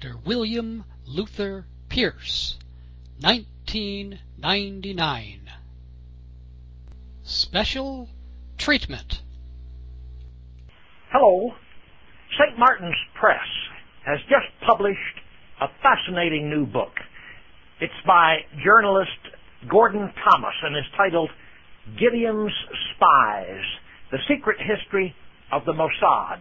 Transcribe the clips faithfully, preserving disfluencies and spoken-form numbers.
Doctor William Luther Pierce, nineteen ninety-nine. Special Treatment. Hello. Saint Martin's Press has just published a fascinating new book. It's by journalist Gordon Thomas and is titled Gideon's Spies, The Secret History of the Mossad.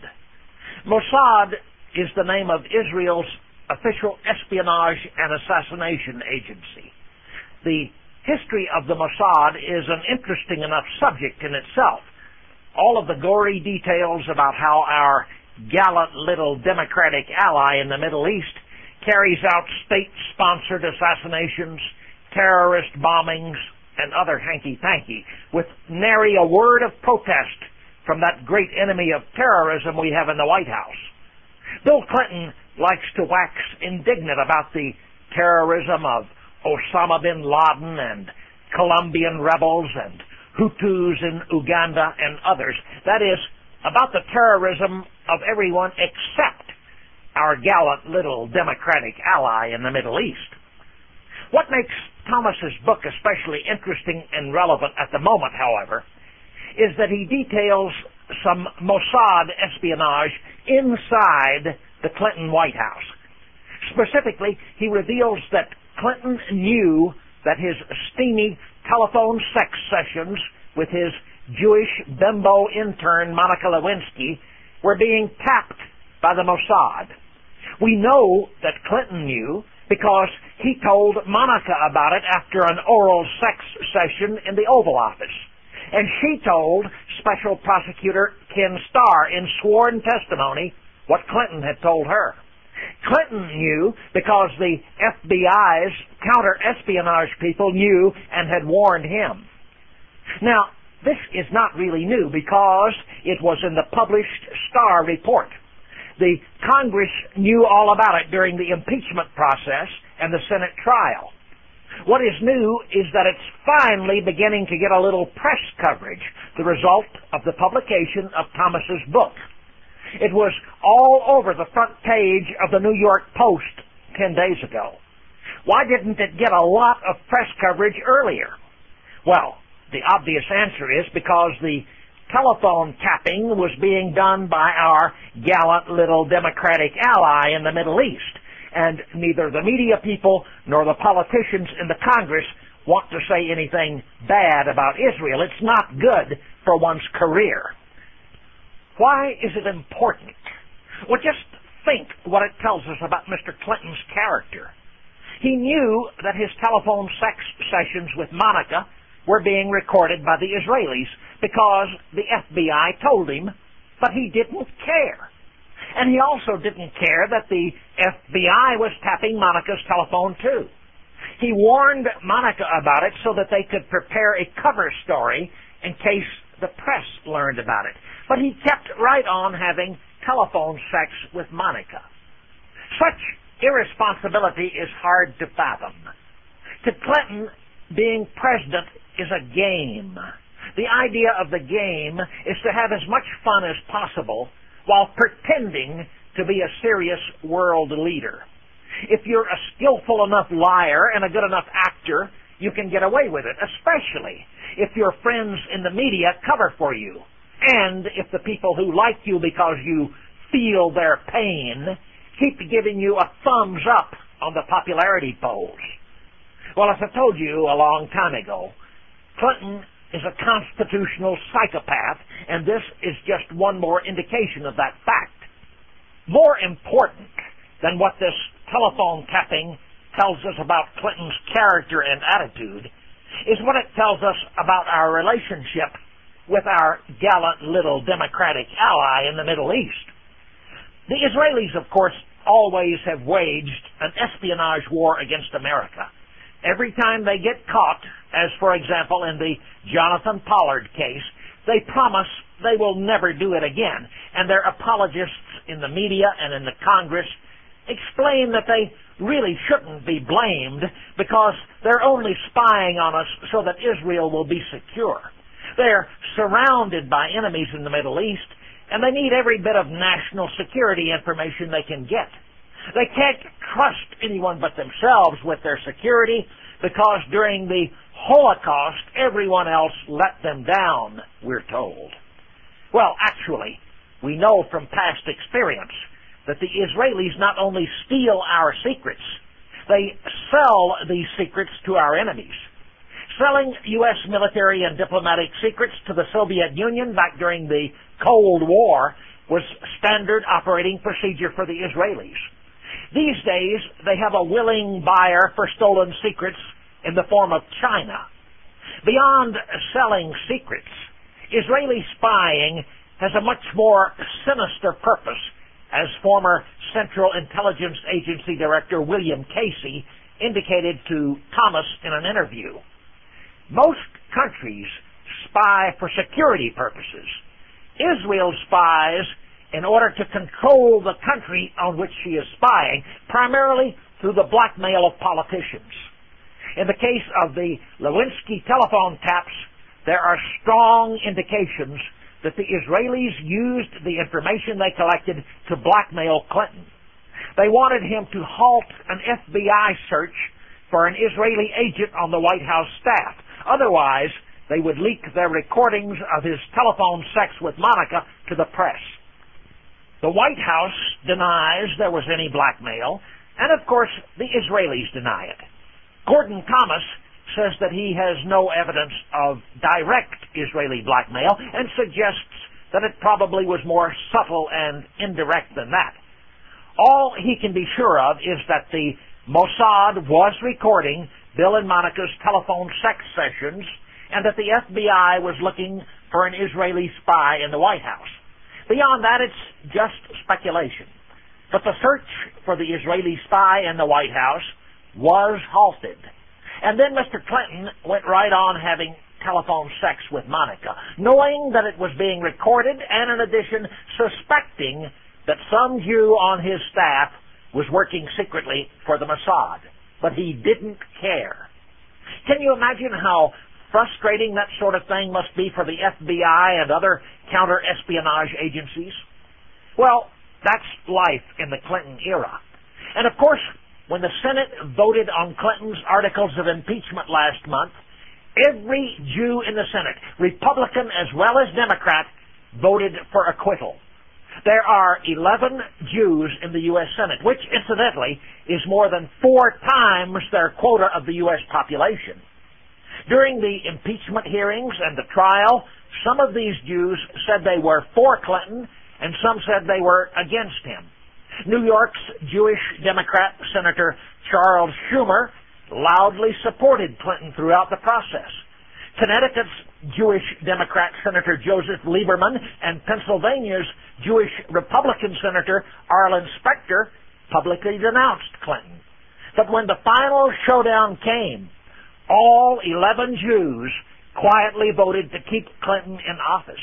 Mossad is the name of Israel's official espionage and assassination agency. The history of the Mossad is an interesting enough subject in itself. All of the gory details about how our gallant little democratic ally in the Middle East carries out state-sponsored assassinations, terrorist bombings, and other hanky-panky, with nary a word of protest from that great enemy of terrorism we have in the White House. Bill Clinton likes to wax indignant about the terrorism of Osama bin Laden and Colombian rebels and Hutus in Uganda and others. That is, about the terrorism of everyone except our gallant little democratic ally in the Middle East. What makes Thomas's book especially interesting and relevant at the moment, however, is that he details some Mossad espionage inside the Clinton White House. Specifically, he reveals that Clinton knew that his steamy telephone sex sessions with his Jewish bimbo intern Monica Lewinsky were being tapped by the Mossad. We know that Clinton knew because he told Monica about it after an oral sex session in the Oval Office. And she told Special Prosecutor Ken Starr in sworn testimony what Clinton had told her. Clinton knew because the F B I's counter-espionage people knew and had warned him. Now, this is not really new because it was in the published Starr report. The Congress knew all about it during the impeachment process and the Senate trial. What is new is that it's finally beginning to get a little press coverage, the result of the publication of Thomas's book. It was all over the front page of the New York Post ten days ago. Why didn't it get a lot of press coverage earlier? Well, the obvious answer is because the telephone tapping was being done by our gallant little democratic ally in the Middle East, and neither the media people nor the politicians in the Congress want to say anything bad about Israel. It's not good for one's career. Why is it important? Well, just think what it tells us about Mister Clinton's character. He knew that his telephone sex sessions with Monica were being recorded by the Israelis because the F B I told him, but he didn't care. And he also didn't care that the F B I was tapping Monica's telephone too. He warned Monica about it so that they could prepare a cover story in case the press learned about it. But he kept right on having telephone sex with Monica. Such irresponsibility is hard to fathom. To Clinton, being president is a game. The idea of the game is to have as much fun as possible while pretending to be a serious world leader. If you're a skillful enough liar and a good enough actor, you can get away with it, especially if your friends in the media cover for you, and if the people who like you because you feel their pain keep giving you a thumbs up on the popularity polls. Well, as I told you a long time ago, Clinton is a constitutional psychopath, and this is just one more indication of that fact. More important than what this telephone tapping tells us about Clinton's character and attitude is what it tells us about our relationship with our gallant little democratic ally in the Middle East. The Israelis, of course, always have waged an espionage war against America. Every time they get caught, as for example in the Jonathan Pollard case, they promise they will never do it again. And their apologists in the media and in the Congress explain that they really shouldn't be blamed because they're only spying on us so that Israel will be secure. They're surrounded by enemies in the Middle East, and they need every bit of national security information they can get. They can't trust anyone but themselves with their security because during the Holocaust, everyone else let them down, we're told. Well, actually, we know from past experience that the Israelis not only steal our secrets, they sell these secrets to our enemies. Selling U S military and diplomatic secrets to the Soviet Union back during the Cold War was standard operating procedure for the Israelis. These days, they have a willing buyer for stolen secrets in the form of China. Beyond selling secrets, Israeli spying has a much more sinister purpose, as former Central Intelligence Agency Director William Casey indicated to Thomas in an interview. Most countries spy for security purposes. Israel spies in order to control the country on which she is spying, primarily through the blackmail of politicians. In the case of the Lewinsky telephone taps, there are strong indications that the Israelis used the information they collected to blackmail Clinton. They wanted him to halt an F B I search for an Israeli agent on the White House staff. Otherwise, they would leak their recordings of his telephone sex with Monica to the press. The White House denies there was any blackmail, and of course, the Israelis deny it. Gordon Thomas says that he has no evidence of direct Israeli blackmail and suggests that it probably was more subtle and indirect than that. All he can be sure of is that the Mossad was recording Bill and Monica's telephone sex sessions and that the F B I was looking for an Israeli spy in the White House. Beyond that, it's just speculation. But the search for the Israeli spy in the White House was halted. And then Mister Clinton went right on having telephone sex with Monica, knowing that it was being recorded and, in addition, suspecting that some Jew on his staff was working secretly for the Mossad. But he didn't care. Can you imagine how frustrating that sort of thing must be for the F B I and other counter-espionage agencies? Well, that's life in the Clinton era. And of course, when the Senate voted on Clinton's articles of impeachment last month, every Jew in the Senate, Republican as well as Democrat, voted for acquittal. There are eleven Jews in the U S Senate, which, incidentally, is more than four times their quota of the U S population. During the impeachment hearings and the trial, some of these Jews said they were for Clinton, and some said they were against him. New York's Jewish Democrat Senator Charles Schumer loudly supported Clinton throughout the process. Connecticut's Jewish Democrat Senator Joseph Lieberman and Pennsylvania's Jewish Republican Senator Arlen Specter publicly denounced Clinton. But when the final showdown came, all eleven Jews quietly voted to keep Clinton in office.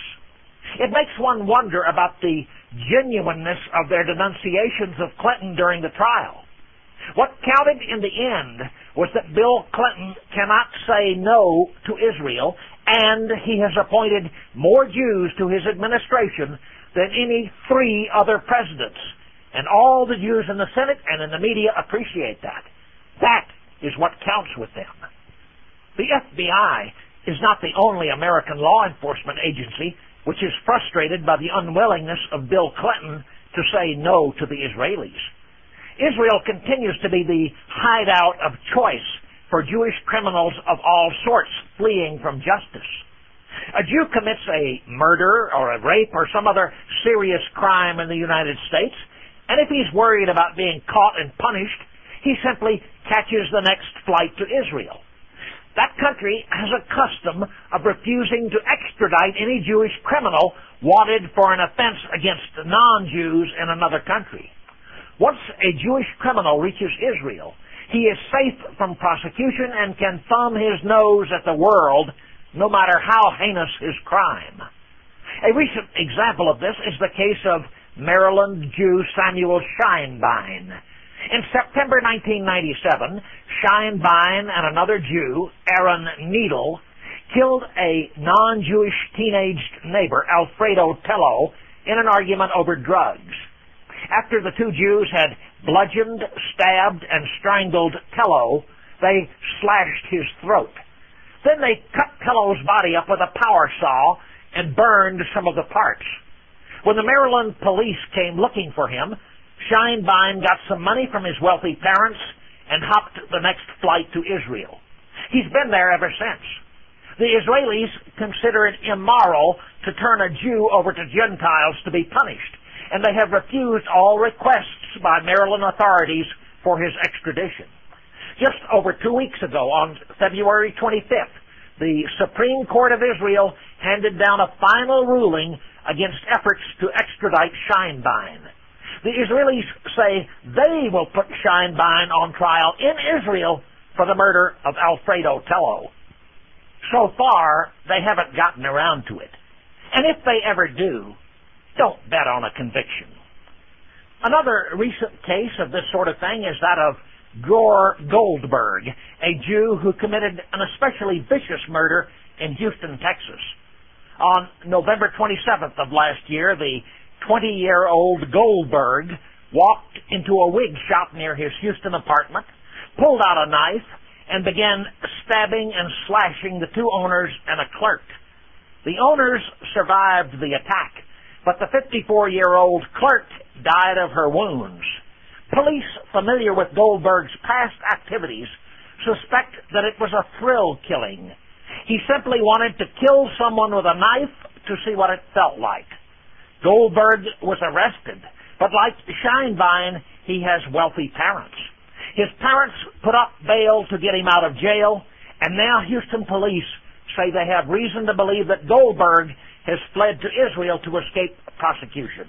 It makes one wonder about the genuineness of their denunciations of Clinton during the trial. What counted in the end was that Bill Clinton cannot say no to Israel, and he has appointed more Jews to his administration than any three other presidents. And all the Jews in the Senate and in the media appreciate that. That is what counts with them. The F B I is not the only American law enforcement agency which is frustrated by the unwillingness of Bill Clinton to say no to the Israelis. Israel continues to be the hideout of choice for Jewish criminals of all sorts fleeing from justice. A Jew commits a murder or a rape or some other serious crime in the United States, and if he's worried about being caught and punished, he simply catches the next flight to Israel. That country has a custom of refusing to extradite any Jewish criminal wanted for an offense against non-Jews in another country. Once a Jewish criminal reaches Israel, he is safe from prosecution and can thumb his nose at the world, no matter how heinous his crime. A recent example of this is the case of Maryland Jew Samuel Scheinbein. In September nineteen ninety-seven, Scheinbein and another Jew, Aaron Needle, killed a non-Jewish teenaged neighbor, Alfredo Tello, in an argument over drugs. After the two Jews had bludgeoned, stabbed, and strangled Tello, they slashed his throat. Then they cut Tello's body up with a power saw and burned some of the parts. When the Maryland police came looking for him, Scheinbein got some money from his wealthy parents and hopped the next flight to Israel. He's been there ever since. The Israelis consider it immoral to turn a Jew over to Gentiles to be punished, and they have refused all requests by Maryland authorities for his extradition. Just over two weeks ago, on February twenty-fifth, the Supreme Court of Israel handed down a final ruling against efforts to extradite Scheinbein. The Israelis say they will put Scheinbein on trial in Israel for the murder of Alfredo Tello. So far, they haven't gotten around to it. And if they ever do, don't bet on a conviction. Another recent case of this sort of thing is that of Gore Goldberg, a Jew who committed an especially vicious murder in Houston, Texas. On November twenty-seventh of last year, the twenty-year-old Goldberg walked into a wig shop near his Houston apartment, pulled out a knife, and began stabbing and slashing the two owners and a clerk. The owners survived the attack, but the fifty-four-year-old clerk died of her wounds. Police familiar with Goldberg's past activities suspect that it was a thrill killing. He simply wanted to kill someone with a knife to see what it felt like. Goldberg was arrested, but like Scheinbein, he has wealthy parents. His parents put up bail to get him out of jail, and now Houston police say they have reason to believe that Goldberg has fled to Israel to escape prosecution.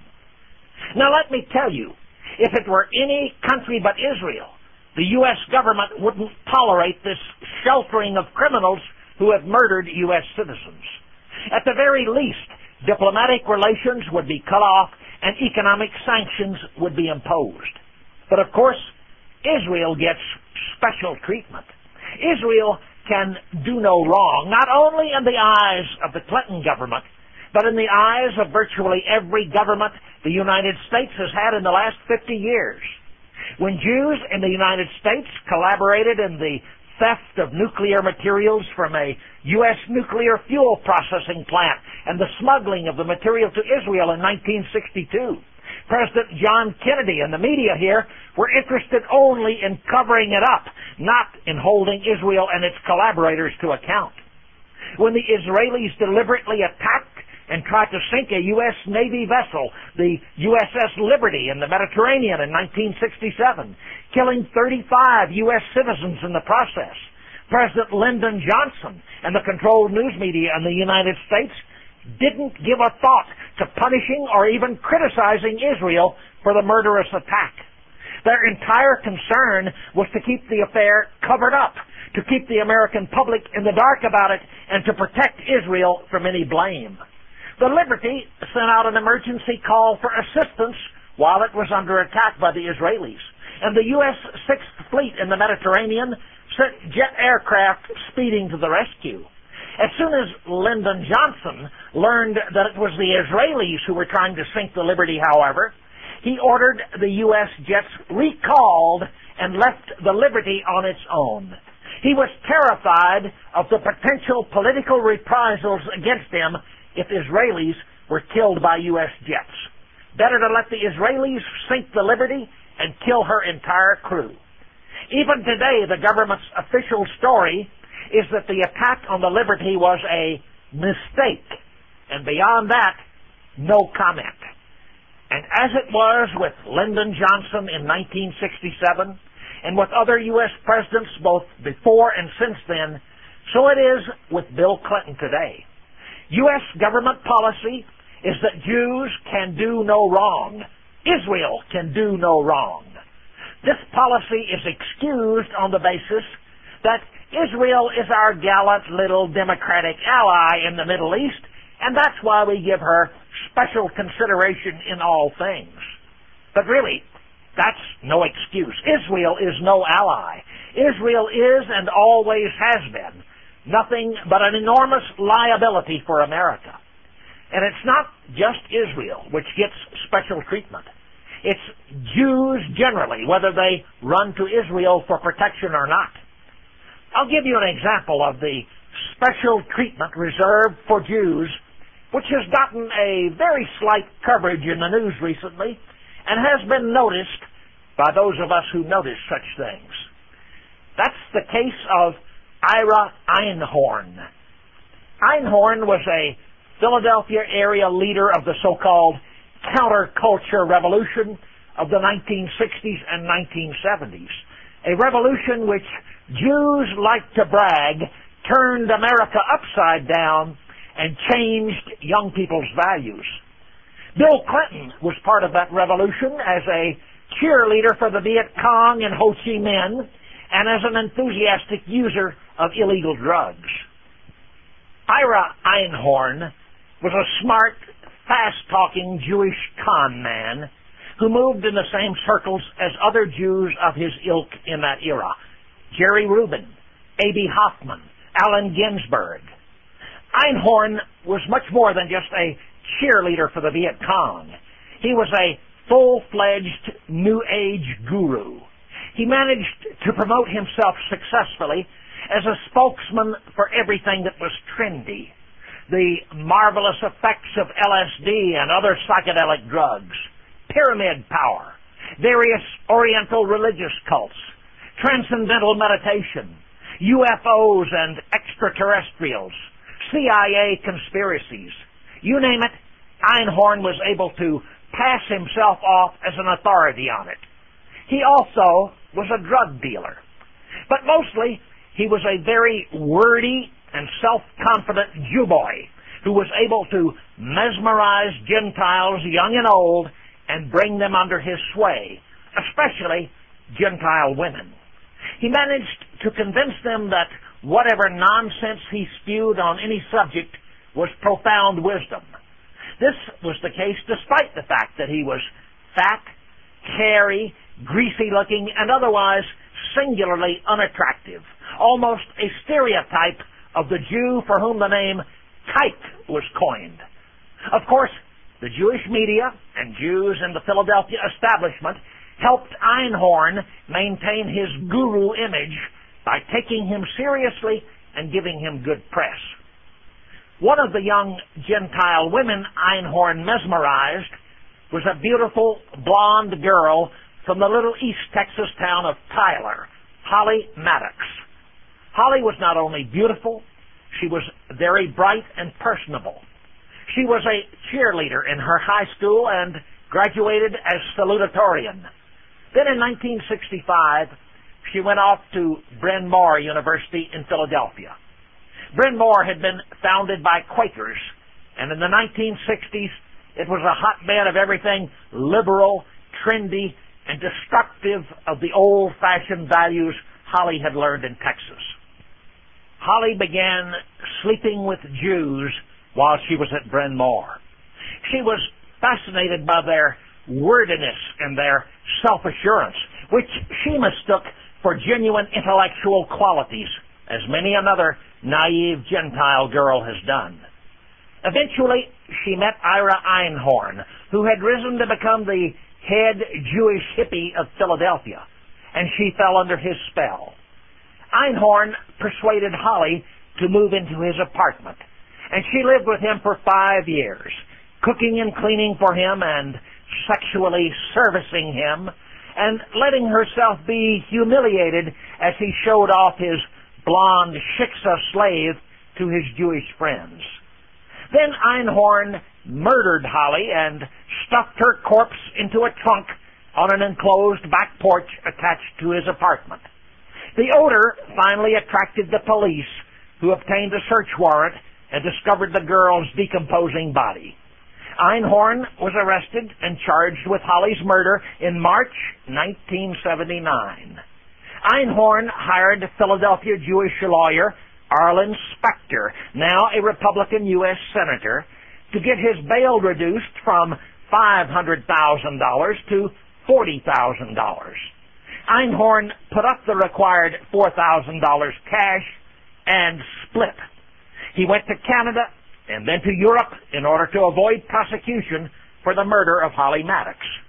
Now let me tell you, if it were any country but Israel, the U S government wouldn't tolerate this sheltering of criminals who have murdered U S citizens. At the very least, diplomatic relations would be cut off and economic sanctions would be imposed. But of course, Israel gets special treatment. Israel can do no wrong, not only in the eyes of the Clinton government, but in the eyes of virtually every government the United States has had in the last fifty years. When Jews in the United States collaborated in the theft of nuclear materials from a U S nuclear fuel processing plant and the smuggling of the material to Israel in nineteen sixty-two, President John Kennedy and the media here were interested only in covering it up, not in holding Israel and its collaborators to account. When the Israelis deliberately attacked and tried to sink a U S Navy vessel, the U S S Liberty, in the Mediterranean in nineteen sixty-seven, killing thirty-five U S citizens in the process, President Lyndon Johnson and the controlled news media in the United States didn't give a thought to punishing or even criticizing Israel for the murderous attack. Their entire concern was to keep the affair covered up, to keep the American public in the dark about it, and to protect Israel from any blame. The Liberty sent out an emergency call for assistance while it was under attack by the Israelis, and the U S Sixth Fleet in the Mediterranean sent jet aircraft speeding to the rescue. As soon as Lyndon Johnson learned that it was the Israelis who were trying to sink the Liberty, however, he ordered the U S jets recalled and left the Liberty on its own. He was terrified of the potential political reprisals against him if Israelis were killed by U S jets. Better to let the Israelis sink the Liberty and kill her entire crew. Even today, the government's official story is that the attack on the Liberty was a mistake. And beyond that, no comment. And as it was with Lyndon Johnson in nineteen sixty-seven, and with other U S presidents both before and since then, so it is with Bill Clinton today. U S government policy is that Jews can do no wrong. Israel can do no wrong. This policy is excused on the basis that Israel is our gallant little democratic ally in the Middle East, and that's why we give her special consideration in all things. But really, that's no excuse. Israel is no ally. Israel is and always has been nothing but an enormous liability for America. And it's not just Israel which gets special treatment. It's Jews generally, whether they run to Israel for protection or not. I'll give you an example of the special treatment reserved for Jews, which has gotten a very slight coverage in the news recently and has been noticed by those of us who notice such things. That's the case of Ira Einhorn. Einhorn was a Philadelphia area leader of the so-called counterculture revolution of the nineteen sixties and nineteen seventies, a revolution which Jews like to brag turned America upside down and changed young people's values. Bill Clinton was part of that revolution as a cheerleader for the Viet Cong and Ho Chi Minh and as an enthusiastic user of illegal drugs. Ira Einhorn was a smart, fast-talking Jewish con man who moved in the same circles as other Jews of his ilk in that era. Jerry Rubin, A B Hoffman, Allen Ginsberg. Einhorn was much more than just a cheerleader for the Viet Cong. He was a full-fledged New Age guru. He managed to promote himself successfully as a spokesman for everything that was trendy. The marvelous effects of L S D and other psychedelic drugs, pyramid power, various Oriental religious cults, transcendental meditation, U F Os and extraterrestrials, C I A conspiracies. You name it, Einhorn was able to pass himself off as an authority on it. He also was a drug dealer. But mostly, he was a very wordy and self-confident Jew boy who was able to mesmerize Gentiles, young and old, and bring them under his sway, especially Gentile women. He managed to convince them that whatever nonsense he spewed on any subject was profound wisdom. This was the case despite the fact that he was fat, hairy, greasy-looking, and otherwise singularly unattractive, almost a stereotype of the Jew for whom the name Kike was coined. Of course, the Jewish media and Jews in the Philadelphia establishment helped Einhorn maintain his guru image by taking him seriously and giving him good press. One of the young Gentile women Einhorn mesmerized was a beautiful blonde girl from the little East Texas town of Tyler, Holly Maddox. Holly was not only beautiful, she was very bright and personable. She was a cheerleader in her high school and graduated as salutatorian. Then in nineteen sixty-five, she went off to Bryn Mawr University in Philadelphia. Bryn Mawr had been founded by Quakers, and in the nineteen sixties, it was a hotbed of everything liberal, trendy, and destructive of the old-fashioned values Holly had learned in Texas. Holly began sleeping with Jews while she was at Bryn Mawr. She was fascinated by their wordiness and their self-assurance, which she mistook for genuine intellectual qualities, as many another naive Gentile girl has done. Eventually, she met Ira Einhorn, who had risen to become the head Jewish hippie of Philadelphia, and she fell under his spell. Einhorn persuaded Holly to move into his apartment, and she lived with him for five years, cooking and cleaning for him and sexually servicing him, and letting herself be humiliated as he showed off his blonde shiksa slave to his Jewish friends. Then Einhorn murdered Holly and stuffed her corpse into a trunk on an enclosed back porch attached to his apartment. The odor finally attracted the police, who obtained a search warrant and discovered the girl's decomposing body. Einhorn was arrested and charged with Holly's murder in March nineteen seventy-nine. Einhorn hired Philadelphia Jewish lawyer Arlen Specter, now a Republican U S Senator, to get his bail reduced from five hundred thousand dollars to forty thousand dollars. Einhorn put up the required four thousand dollars cash and split. He went to Canada and then to Europe in order to avoid prosecution for the murder of Holly Maddox.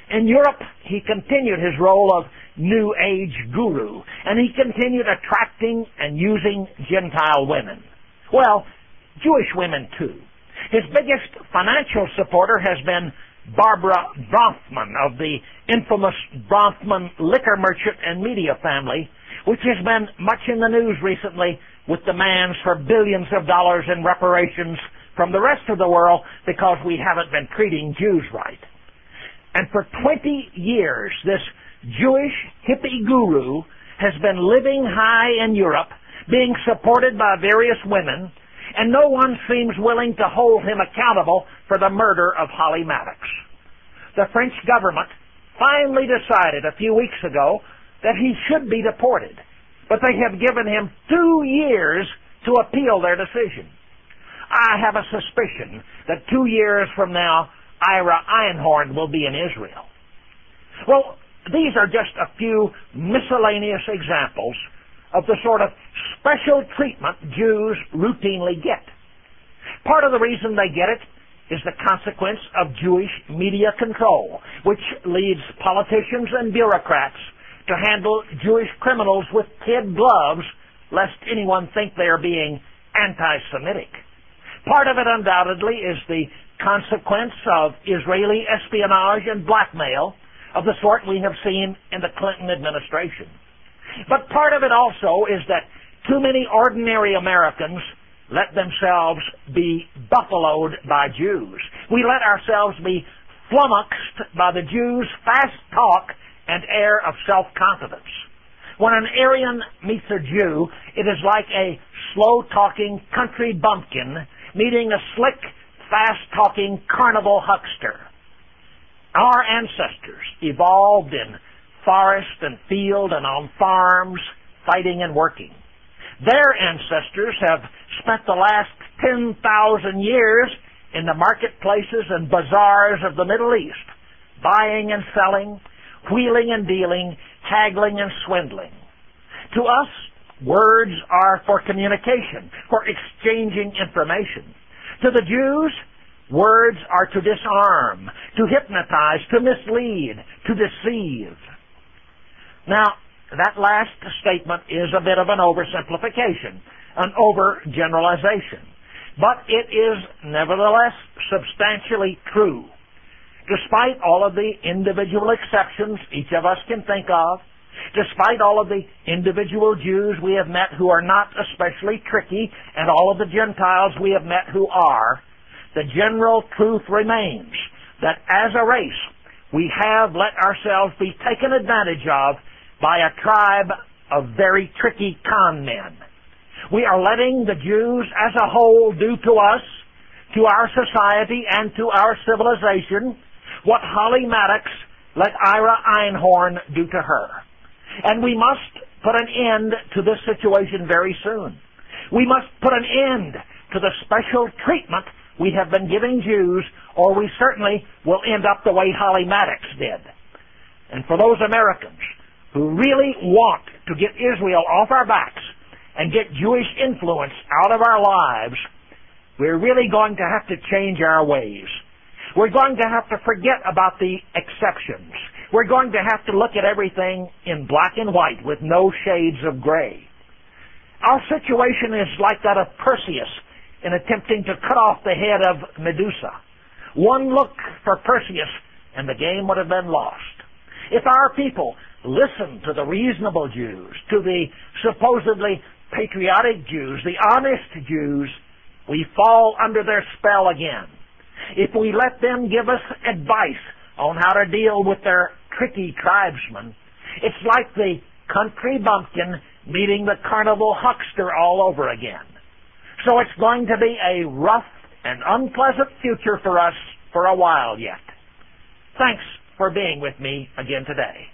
In Europe, he continued his role of New Age guru, and he continued attracting and using Gentile women. Well, Jewish women too. His biggest financial supporter has been Barbara Bronfman of the infamous Bronfman liquor merchant and media family, which has been much in the news recently with demands for billions of dollars in reparations from the rest of the world because we haven't been treating Jews right. And for twenty years, this Jewish hippie guru has been living high in Europe, being supported by various women, and no one seems willing to hold him accountable for the murder of Holly Maddox. The French government finally decided a few weeks ago that he should be deported, but they have given him two years to appeal their decision. I have a suspicion that two years from now, Ira Einhorn will be in Israel. Well, these are just a few miscellaneous examples of the sort of special treatment Jews routinely get. Part of the reason they get it is the consequence of Jewish media control, which leads politicians and bureaucrats to handle Jewish criminals with kid gloves, lest anyone think they are being anti-Semitic. Part of it undoubtedly is the consequence of Israeli espionage and blackmail of the sort we have seen in the Clinton administration. But part of it also is that too many ordinary Americans let themselves be buffaloed by Jews. We let ourselves be flummoxed by the Jews' fast talk and air of self-confidence. When an Aryan meets a Jew, it is like a slow-talking country bumpkin meeting a slick, fast-talking carnival huckster. Our ancestors evolved in forest and field and on farms, fighting and working. Their ancestors have spent the last ten thousand years in the marketplaces and bazaars of the Middle East, buying and selling, wheeling and dealing, haggling and swindling. To us, words are for communication, for exchanging information. To the Jews, words are to disarm, to hypnotize, to mislead, to deceive. Now, that last statement is a bit of an oversimplification, an overgeneralization, but it is nevertheless substantially true. Despite all of the individual exceptions each of us can think of, despite all of the individual Jews we have met who are not especially tricky, and all of the Gentiles we have met who are, the general truth remains that as a race, we have let ourselves be taken advantage of by a tribe of very tricky con men. We are letting the Jews as a whole do to us, to our society, and to our civilization what Holly Maddox let Ira Einhorn do to her. And we must put an end to this situation very soon. We must put an end to the special treatment we have been giving Jews, or we certainly will end up the way Holly Maddox did. And for those Americans who really want to get Israel off our backs and get Jewish influence out of our lives, we're really going to have to change our ways. We're going to have to forget about the exceptions. We're going to have to look at everything in black and white with no shades of gray. Our situation is like that of Perseus in attempting to cut off the head of Medusa. One look for Perseus and the game would have been lost. If our people listen to the reasonable Jews, to the supposedly patriotic Jews, the honest Jews, we fall under their spell again. If we let them give us advice on how to deal with their tricky tribesmen, it's like the country bumpkin meeting the carnival huckster all over again. So it's going to be a rough and unpleasant future for us for a while yet. Thanks for being with me again today.